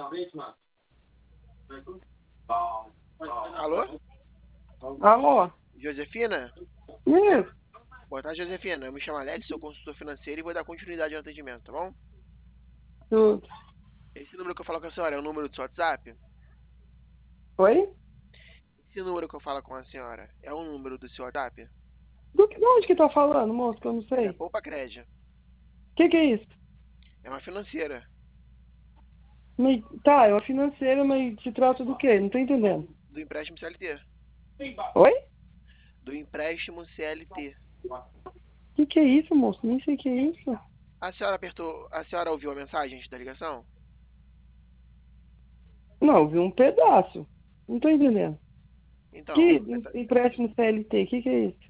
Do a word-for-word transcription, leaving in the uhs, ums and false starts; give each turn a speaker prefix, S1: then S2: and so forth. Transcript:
S1: Alô?
S2: Alô?
S1: Josefina?
S2: Isso.
S1: Boa tarde, Josefina. Eu me chamo Alex, sou consultor financeiro e vou dar continuidade ao atendimento, tá bom?
S2: Tudo.
S1: Esse número que eu falo com a senhora é o número do seu WhatsApp?
S2: Oi?
S1: Esse número que eu falo com a senhora é o número do seu WhatsApp?
S2: Do que, de onde que tá falando, moço, que eu não
S1: É da
S2: sei?
S1: Poupa Crédito.
S2: O que que é isso?
S1: É uma financeira.
S2: Mas, tá, é uma financeira, mas se trata do quê? Não tô entendendo.
S1: Do empréstimo C L T.
S2: Oi?
S1: Do empréstimo C L T.
S2: O que que é isso, moço? Nem sei o que é isso.
S1: A senhora apertou. A senhora ouviu a mensagem antes da ligação?
S2: Não, eu vi um pedaço. Não tô entendendo.
S1: Então,
S2: Que
S1: essa-
S2: empréstimo C L T? O que que é isso?